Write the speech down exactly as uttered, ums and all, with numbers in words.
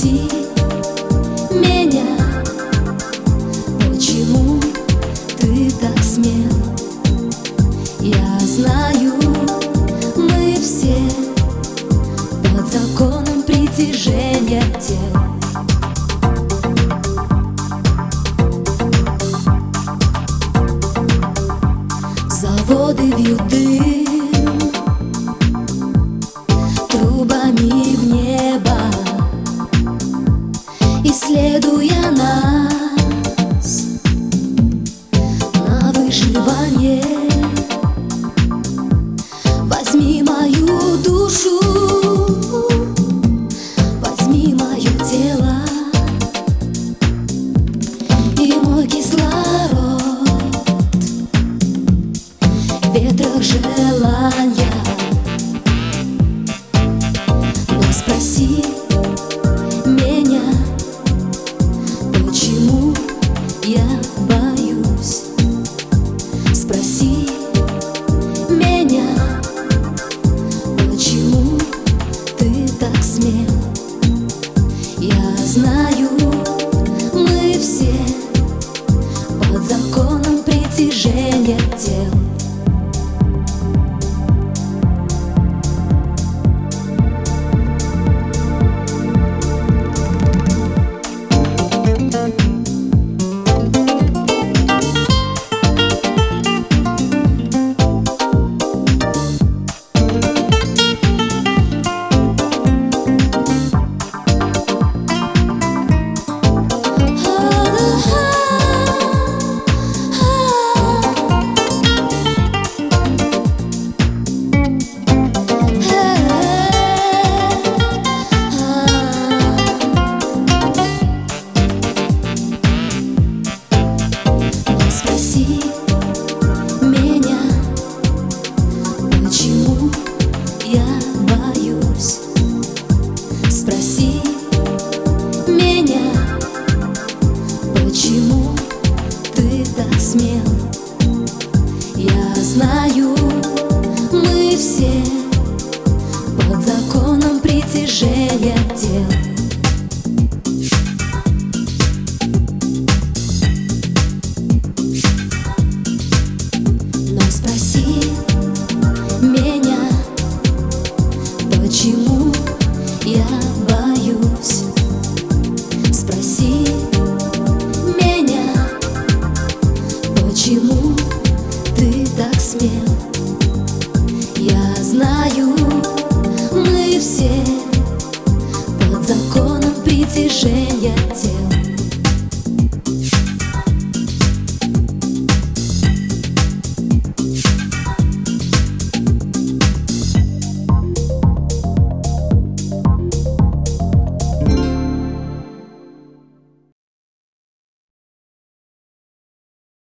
спроси меня, почему ты так смел. Я знаю, мы все под законом притяжения тел. Заводы вьют дым трубами в небо, исследуя нас на выживание. Возьми мою душу, возьми мое тело и мой кислород в ветрах желания. Но спроси меня, почему я боюсь. Спроси меня, почему ты так смел. Я знаю, мы все под законом притяжения тел. Спроси меня, почему ты так смел. Я знаю, мы все под законом притяжения тел. Но спроси меня, почему я боюсь. Спроси меня, почему ты так смел. Я знаю, мы все под законом притяжения